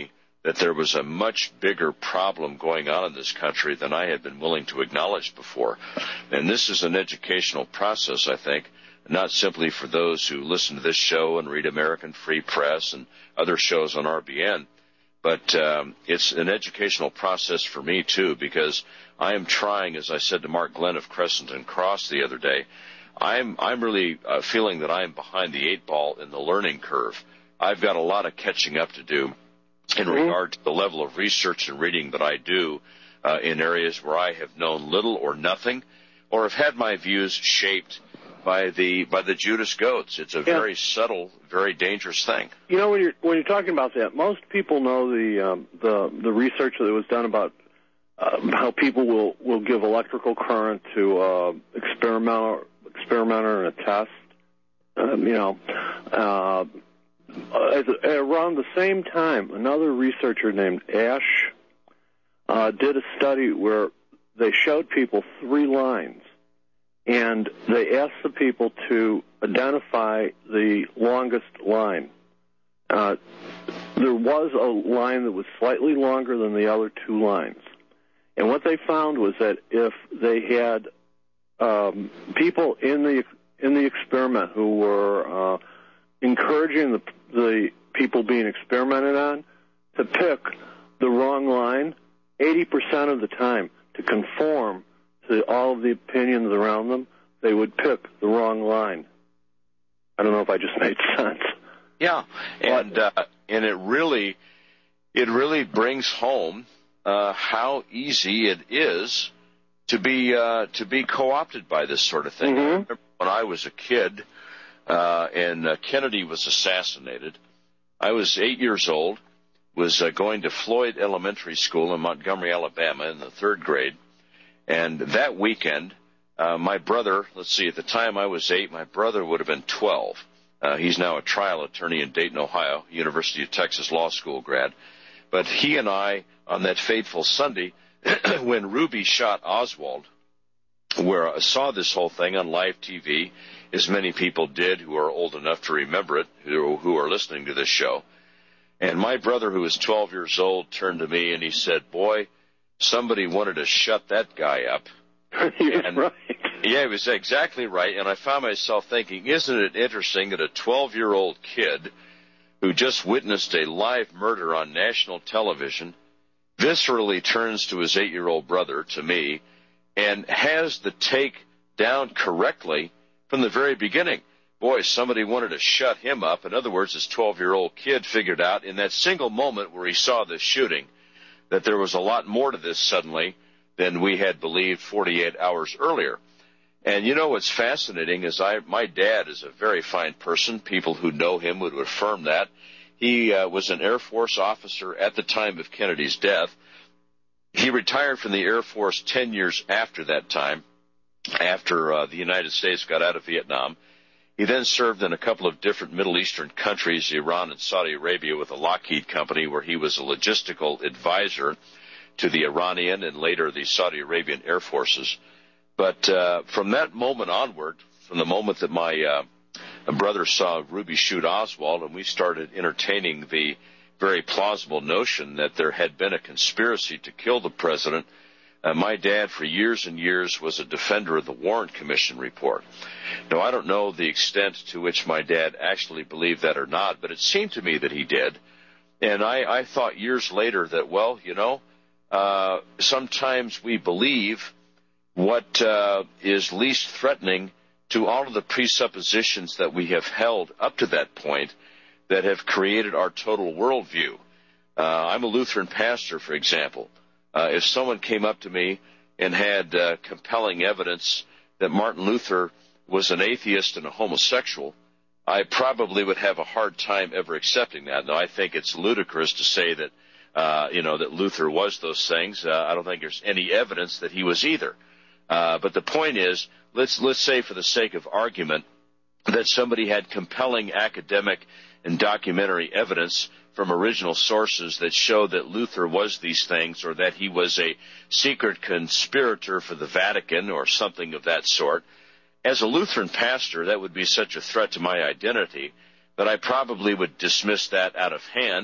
that there was a much bigger problem going on in this country than I had been willing to acknowledge before. And this is an educational process, I think, not simply for those who listen to this show and read American Free Press and other shows on RBN, but it's an educational process for me, too, because I am trying, as I said to Mark Glenn of Crescent and Cross the other day, I'm really feeling that I am behind the 8 ball in the learning curve. I've got a lot of catching up to do in regard to the level of research and reading that I do in areas where I have known little or nothing, or have had my views shaped by the Judas goats. It's a very subtle, very dangerous thing.
You know, when you're talking about that, most people know the research that was done about how people will give electrical current to experimenter in a test. Around the same time, another researcher named Ash did a study where they showed people 3 lines, and they asked the people to identify the longest line. There was a line that was slightly longer than the other 2 lines. And what they found was that if they had people in the experiment who were encouraging the people being experimented on to pick the wrong line 80% of the time, to conform to all of the opinions around them, they would pick the wrong line. I don't know if I just made sense.
Yeah, and it really brings home how easy it is to be co-opted by this sort of thing. I remember when I was a kid and Kennedy was assassinated, I was 8 years old, was going to Floyd Elementary School in Montgomery, Alabama in the 3rd grade, and that weekend my brother, at the time I was 8, my brother would have been 12. He's now a trial attorney in Dayton, Ohio, University of Texas Law School grad. But he and I, on that fateful Sunday, when Ruby shot Oswald, where I saw this whole thing on live TV, as many people did who are old enough to remember it, who are listening to this show. And my brother, who was 12 years old, turned to me and he said, "Boy, somebody wanted to shut that guy up."
And, right.
Yeah, he was exactly right. And I found myself thinking, isn't it interesting that a 12-year-old kid who just witnessed a live murder on national television viscerally turns to his 8-year-old brother, to me, and has the take down correctly from the very beginning. Boy, somebody wanted to shut him up. In other words, this 12-year-old kid figured out in that single moment where he saw this shooting that there was a lot more to this suddenly than we had believed 48 hours earlier. And you know what's fascinating is my dad is a very fine person. People who know him would affirm that. He was an Air Force officer at the time of Kennedy's death. He retired from the Air Force 10 years after that time, after the United States got out of Vietnam. He then served in a couple of different Middle Eastern countries, Iran and Saudi Arabia, with the Lockheed Company, where he was a logistical advisor to the Iranian and later the Saudi Arabian Air Forces. But from that moment onward, from the moment that my brother saw Ruby shoot Oswald, and we started entertaining the very plausible notion that there had been a conspiracy to kill the president, my dad for years and years was a defender of the Warren Commission report. Now, I don't know the extent to which my dad actually believed that or not, but it seemed to me that he did. And I thought years later that, well, sometimes we believe what is least threatening to all of the presuppositions that we have held up to that point that have created our total worldview. I'm a Lutheran pastor, for example. If someone came up to me and had compelling evidence that Martin Luther was an atheist and a homosexual, I probably would have a hard time ever accepting that. Now, I think it's ludicrous to say that, that Luther was those things. I don't think there's any evidence that he was either. But the point is, let's say for the sake of argument that somebody had compelling academic and documentary evidence from original sources that show that Luther was these things, or that he was a secret conspirator for the Vatican or something of that sort. As a Lutheran pastor, that would be such a threat to my identity that I probably would dismiss that out of hand.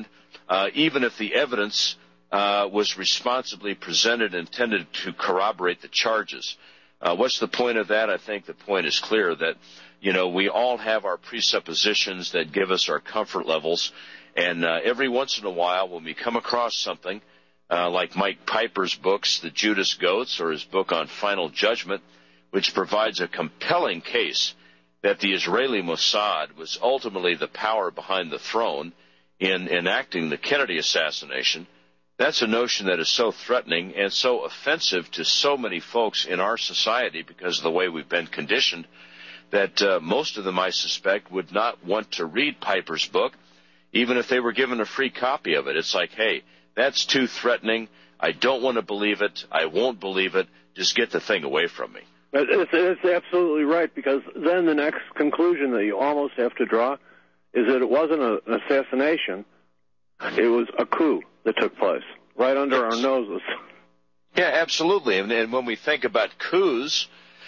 even if the evidence was responsibly presented and intended to corroborate the charges. What's the point of that? I think the point is clear that, we all have our presuppositions that give us our comfort levels, and every once in a while when we come across something like Mike Piper's books, The Judas Goats, or his book on Final Judgment, which provides a compelling case that the Israeli Mossad was ultimately the power behind the throne in enacting the Kennedy assassination, that's a notion that is so threatening and so offensive to so many folks in our society because of the way we've been conditioned that most of them, I suspect, would not want to read Piper's book, even if they were given a free copy of it. It's like, hey, that's too threatening. I don't want to believe it. I won't believe it. Just get the thing away from me.
It's absolutely right, because then the next conclusion that you almost have to draw is that it wasn't an assassination. It was a coup that took place right under our noses.
Yeah, absolutely. And when we think about coups,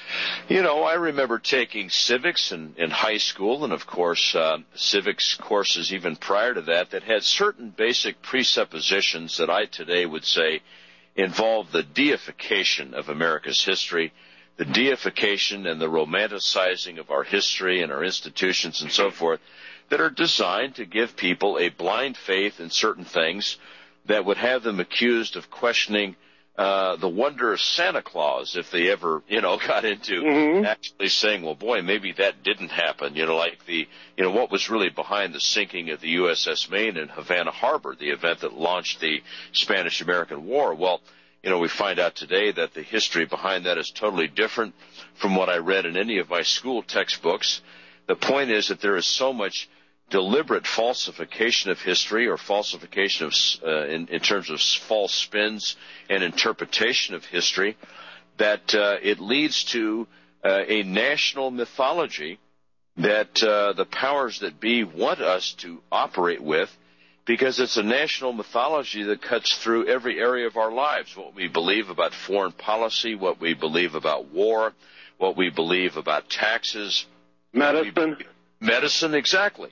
I remember taking civics in high school, and of course civics courses even prior to that had certain basic presuppositions that I today would say involve the deification of America's history, the deification and the romanticizing of our history and our institutions and so forth, that are designed to give people a blind faith in certain things that would have them accused of questioning the wonder of Santa Claus if they ever, got into actually saying, well, boy, maybe that didn't happen, what was really behind the sinking of the USS Maine in Havana Harbor, the event that launched the Spanish-American War. Well, we find out today that the history behind that is totally different from what I read in any of my school textbooks. The point is that there is so much deliberate falsification of history, or falsification of in terms of false spins and interpretation of history, that it leads to a national mythology that the powers that be want us to operate with, because it's a national mythology that cuts through every area of our lives. What we believe about foreign policy, what we believe about war, what we believe about taxes. Medicine, exactly.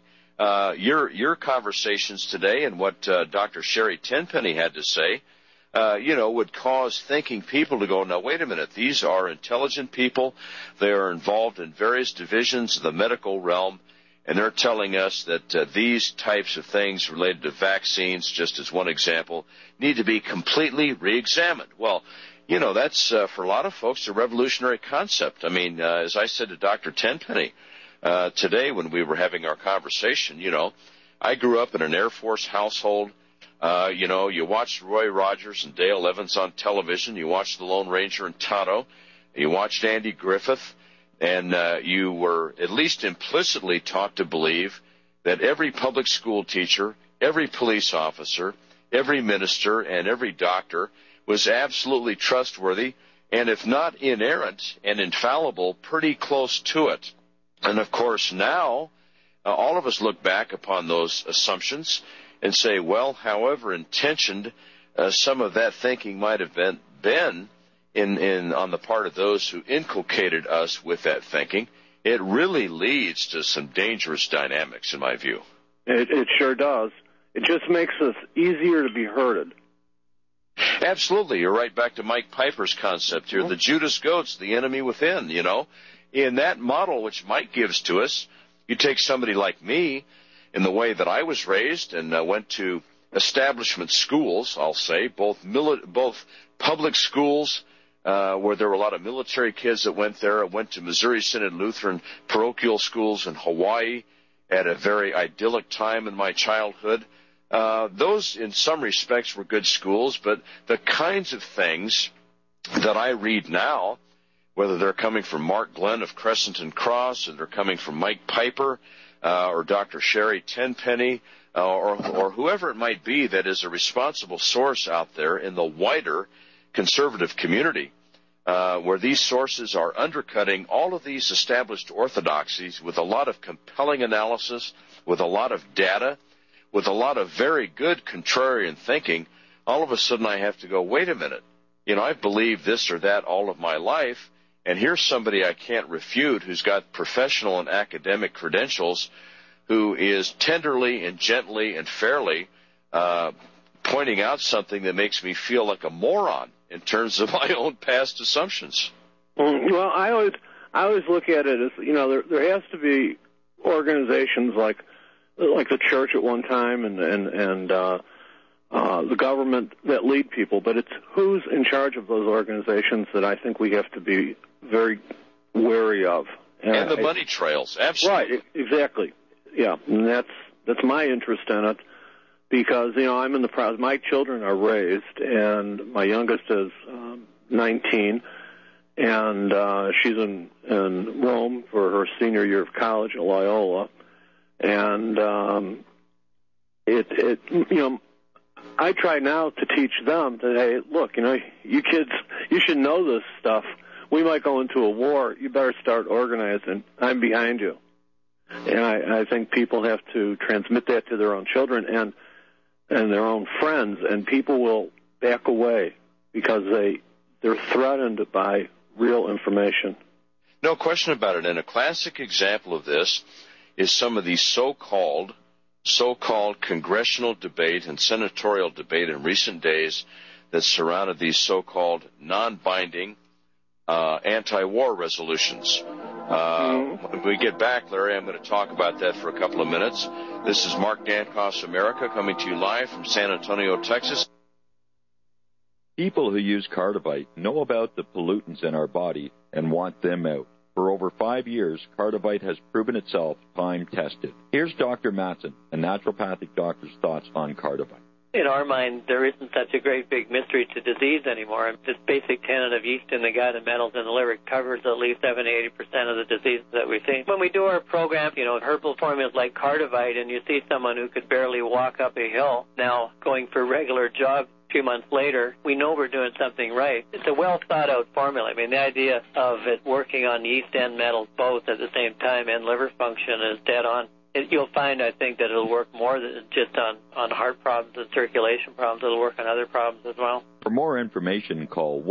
Your conversations today and what Dr. Sherry Tenpenny had to say, would cause thinking people to go, now, wait a minute, these are intelligent people. They are involved in various divisions of the medical realm, and they're telling us that these types of things related to vaccines, just as one example, need to be completely reexamined. Well, that's for a lot of folks a revolutionary concept. I mean, as I said to Dr. Tenpenny today when we were having our conversation, I grew up in an Air Force household. You watched Roy Rogers and Dale Evans on television. You watched The Lone Ranger and Tonto. You watched Andy Griffith. And you were at least implicitly taught to believe that every public school teacher, every police officer, every minister, and every doctor was absolutely trustworthy, and if not inerrant and infallible, pretty close to it. And, of course, now all of us look back upon those assumptions and say, well, however intentioned some of that thinking might have been on the part of those who inculcated us with that thinking, it really leads to some dangerous dynamics, in my view.
It sure does. It just makes us easier to be herded.
Absolutely. You're right back to Mike Piper's concept here, the Judas Goats, the enemy within, In that model which Mike gives to us, you take somebody like me, in the way that I was raised and went to establishment schools, I'll say, both public schools, where there were a lot of military kids that went there. I went to Missouri Synod Lutheran parochial schools in Hawaii at a very idyllic time in my childhood. Those, in some respects, were good schools, but the kinds of things that I read now, whether they're coming from Mark Glenn of Crescent and Cross, or they're coming from Mike Piper, or Dr. Sherry Tenpenny, or whoever it might be that is a responsible source out there in the wider conservative community, where these sources are undercutting all of these established orthodoxies with a lot of compelling analysis, with a lot of data, with a lot of very good contrarian thinking, all of a sudden I have to go, wait a minute, I've believed this or that all of my life, and here's somebody I can't refute who's got professional and academic credentials, who is tenderly and gently and fairly pointing out something that makes me feel like a moron in terms of my own past assumptions.
Well, I always look at it as, there has to be organizations like the church at one time and the government that lead people, but it's who's in charge of those organizations that I think we have to be very wary of.
And the money trails, absolutely.
Right, exactly. Yeah, and that's my interest in it, because I'm in the process. My children are raised, and my youngest is 19, and she's in Rome for her senior year of college at Loyola, and I try now to teach them that, hey, look, you kids, you should know this stuff. We might go into a war. You better start organizing. I'm behind you. And I think people have to transmit that to their own children and their own friends, and people will back away because they're threatened by real information.
No question about it. And a classic example of this is some of the so-called congressional debate and senatorial debate in recent days that surrounded these so-called non-binding anti-war resolutions. When we get back, Larry, I'm going to talk about that for a couple of minutes. This is Mark Dankoff's America, coming to you live from San Antonio, Texas.
People who use Cardivite know about the pollutants in our body and want them out. For over 5 years, Cardivite has proven itself time-tested. Here's Dr. Matson, a naturopathic doctor's thoughts on Cardivite.
In our mind, there isn't such a great big mystery to disease anymore. This basic tenet of yeast in the gut and metals in the liver covers at least 70-80% of the diseases that we see. When we do our program, herbal formulas like Cardivite, and you see someone who could barely walk up a hill now going for a regular jog a few months later, we know we're doing something right. It's a well-thought-out formula. I mean, the idea of it working on yeast and metals both at the same time and liver function is dead on. You'll find, I think, that it'll work more than just on heart problems and circulation problems. It'll work on other problems as well.
For more information, call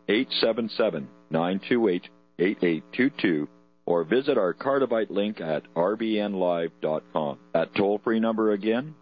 1-877-928-8822 or visit our Cardivite link at rbnlive.com. That toll-free number again,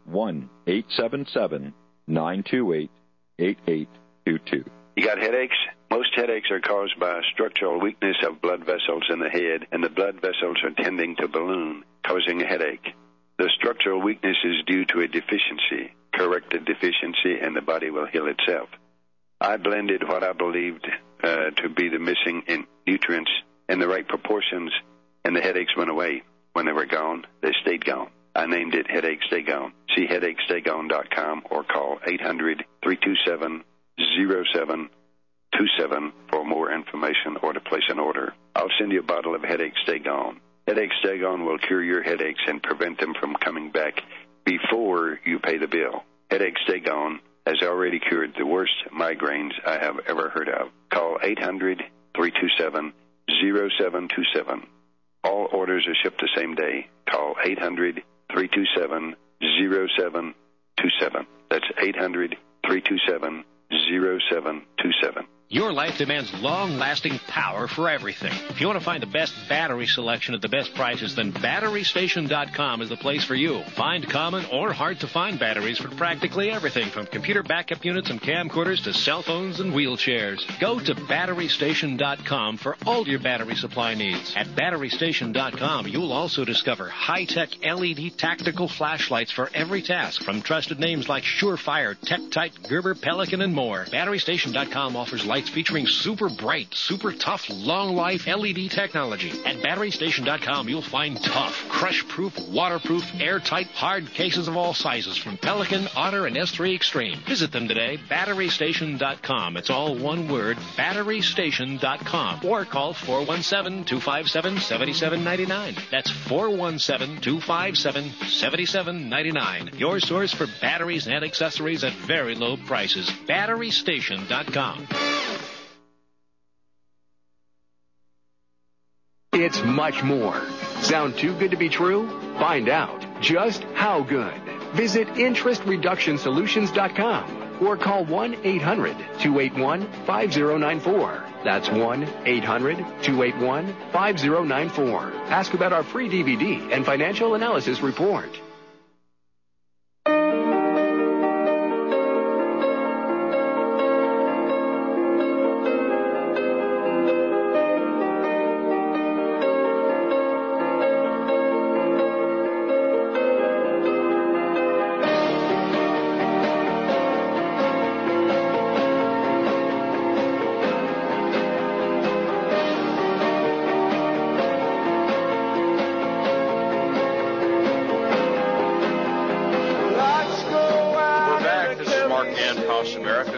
1-877-928-8822.
You got headaches? Most headaches are caused by structural weakness of blood vessels in the head, and the blood vessels are tending to balloon, causing a headache. The structural weakness is due to a deficiency. Correct the deficiency, and the body will heal itself. I blended what I believed to be the missing nutrients in the right proportions, and the headaches went away. When they were gone, they stayed gone. I named it Headache Stay Gone. See headachestay-gone.com or call 800-327-0727 for more information or to place an order. I'll send you a bottle of Headache Stay Gone. Headache Stay Gone will cure your headaches and prevent them from coming back before you pay the bill. Headache Stay Gone has already cured the worst migraines I have ever heard of. Call 800-327-0727. All orders are shipped the same day. Call 800-327-0727. That's 800-327-0727.
Your life demands long-lasting power for everything. If you want to find the best battery selection at the best prices, then BatteryStation.com is the place for you. Find common or hard-to-find batteries for practically everything, from computer backup units and camcorders to cell phones and wheelchairs. Go to BatteryStation.com for all your battery supply needs. At BatteryStation.com, you'll also discover high-tech LED tactical flashlights for every task, from trusted names like Surefire, TechTite, Gerber, Pelican, and more. BatteryStation.com offers lights featuring super bright, super tough, long-life LED technology. At BatteryStation.com, you'll find tough, crush-proof, waterproof, airtight, hard cases of all sizes from Pelican, Otter, and S3 Extreme. Visit them today, BatteryStation.com. It's all one word, BatteryStation.com. Or call 417-257-7799. That's 417-257-7799. Your source for batteries and accessories at very low prices. BatteryStation.com.
It's much more. Sound too good to be true? Find out just how good. Visit InterestReductionSolutions.com or call 1-800-281-5094. That's 1-800-281-5094. Ask about our free DVD and financial analysis report.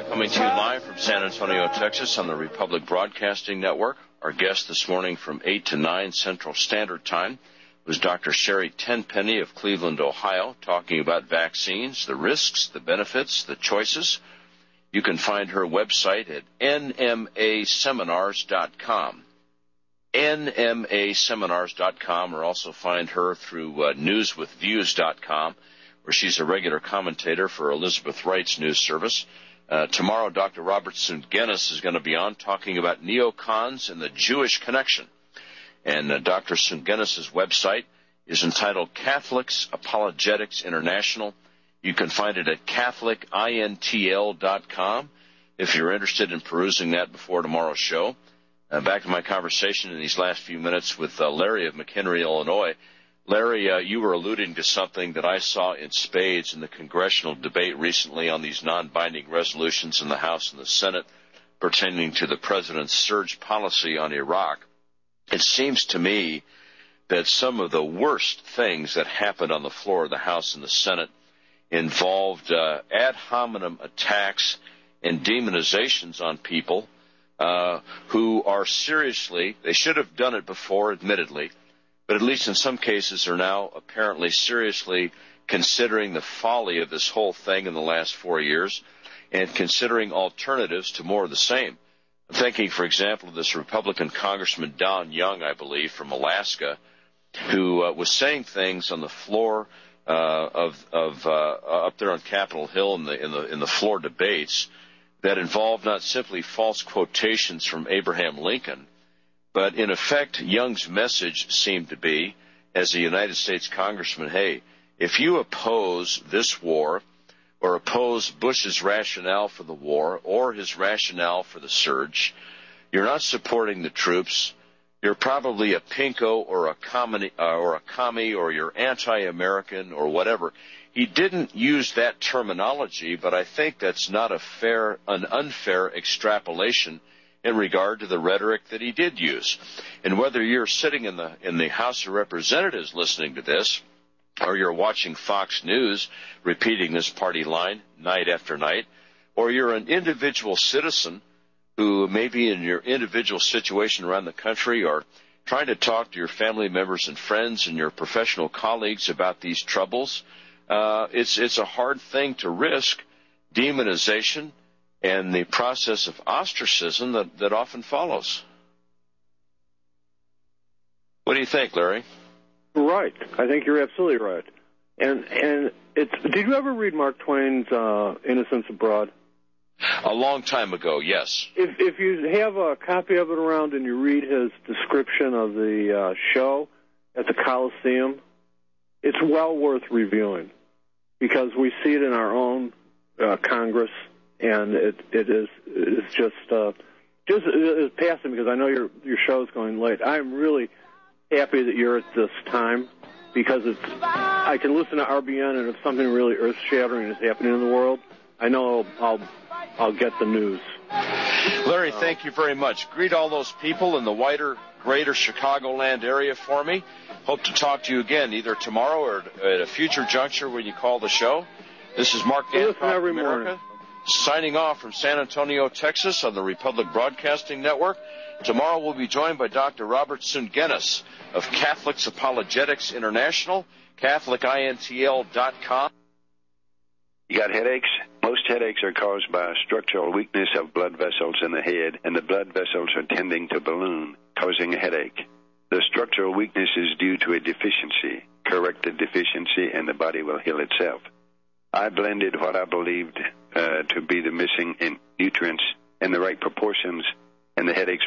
Coming to you live from San Antonio, Texas on the Republic Broadcasting Network. Our guest this morning from 8 to 9 Central Standard Time was Dr. Sherry Tenpenny of Cleveland, Ohio, talking about vaccines, the risks, the benefits, the choices. You can find her website at nmaseminars.com. nmaseminars.com, or also find her through newswithviews.com, where she's a regular commentator for Elizabeth Wright's news service. Tomorrow, Dr. Robert Sungenis is going to be on talking about neocons and the Jewish connection. And Dr. Sungenis' website is entitled Catholics Apologetics International. You can find it at catholicintl.com if you're interested in perusing that before tomorrow's show. Back to my conversation in these last few minutes with Larry of McHenry, Illinois. Larry, you were alluding to something that I saw in spades in the congressional debate recently on these non-binding resolutions in the House and the Senate pertaining to the president's surge policy on Iraq. It seems to me that some of the worst things that happened on the floor of the House and the Senate involved ad hominem attacks and demonizations on people who are seriously, they should have done it before, admittedly, but at least in some cases are now apparently seriously considering the folly of this whole thing in the last 4 years and considering alternatives to more of the same. I'm thinking, for example, of this Republican Congressman Don Young, I believe, from Alaska, who was saying things on the floor up there on Capitol Hill in the floor debates that involved not simply false quotations from Abraham Lincoln, but in effect, Young's message seemed to be, as a United States congressman, hey, if you oppose this war or oppose Bush's rationale for the war or his rationale for the surge, you're not supporting the troops. You're probably a pinko or a commie or you're anti-American or whatever. He didn't use that terminology, but I think that's not an unfair extrapolation in regard to the rhetoric that he did use. And whether you're sitting in the House of Representatives listening to this, or you're watching Fox News repeating this party line night after night, or you're an individual citizen who may be in your individual situation around the country or trying to talk to your family members and friends and your professional colleagues about these troubles, it's a hard thing to risk demonization and the process of ostracism that often follows. What do you think, Larry?
Right. I think you're absolutely right. And did you ever read Mark Twain's Innocents Abroad?
A long time ago, yes.
If you have a copy of it around and you read his description of the show at the Coliseum, it's well worth reviewing because we see it in our own Congress, and it is just passing because I know your show's going late. I'm really happy that you're at this time because I can listen to RBN, and if something really earth-shattering is happening in the world, I know I'll get the news.
Larry, thank you very much. Greet all those people in the wider, greater Chicagoland area for me. Hope to talk to you again either tomorrow or at a future juncture when you call the show. This is Mark Dancock of America, signing off from San Antonio, Texas on the Republic Broadcasting Network. Tomorrow we'll be joined by Dr. Robert Sungenis of Catholics Apologetics International, catholicintl.com.
You got headaches? Most headaches are caused by a structural weakness of blood vessels in the head, and the blood vessels are tending to balloon, causing a headache. The structural weakness is due to a deficiency. Correct the deficiency, and the body will heal itself. I blended what I believed to be the missing in nutrients in the right proportions, and the headaches